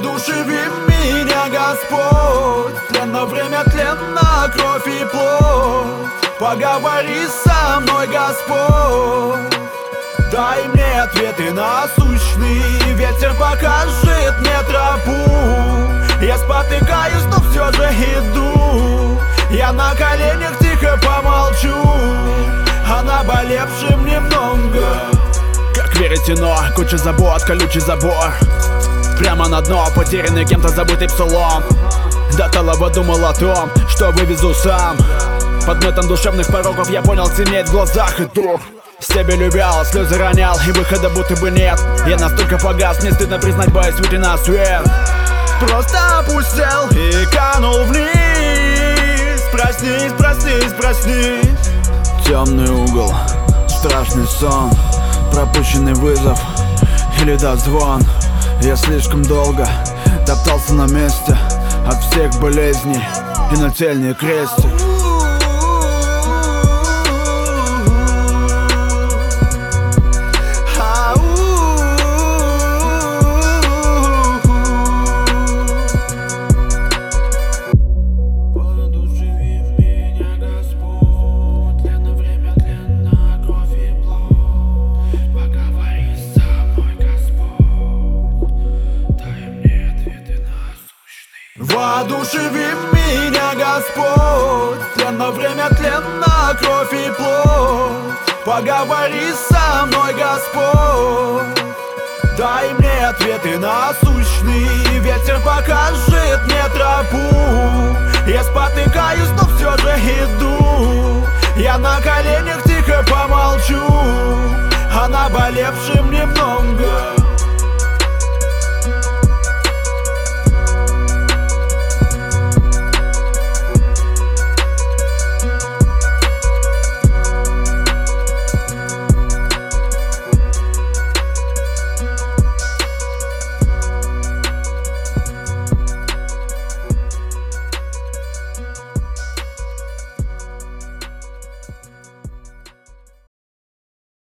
Воодушеви меня, Господь, тленно время, тленно кровь и плоть. Поговори со мной, Господь, дай мне ответы насущные. Ветер покажет мне тропу. Я спотыкаюсь, но все же иду. Я на коленях тихо помолчу о наболевшем немного. Как веретено, куча забот, колючий забор. Прямо на дно, потерянный кем-то забытый псалом. До талого думал о том, что вывезу сам. Под гнетом душевных пороков я понял, темнеет в глазах и дух. Себя любил, слезы ронял, и выхода будто бы нет. Я настолько погас, мне стыдно признать, боюсь выйти на свет. Просто опустел и канул вниз. Проснись, проснись, проснись. Темный угол, страшный сон, пропущенный вызов или дозвон. Я слишком долго топтался на месте от всех болезней и нательный крестик. Воодушеви меня, Господь, тленно время, тленно кровь и плоть. Поговори со мной, Господь, дай мне ответы насущные. Ветер покажет мне тропу. Я спотыкаюсь, но все же иду. Я на коленях тихо помолчу о наболевшем немного.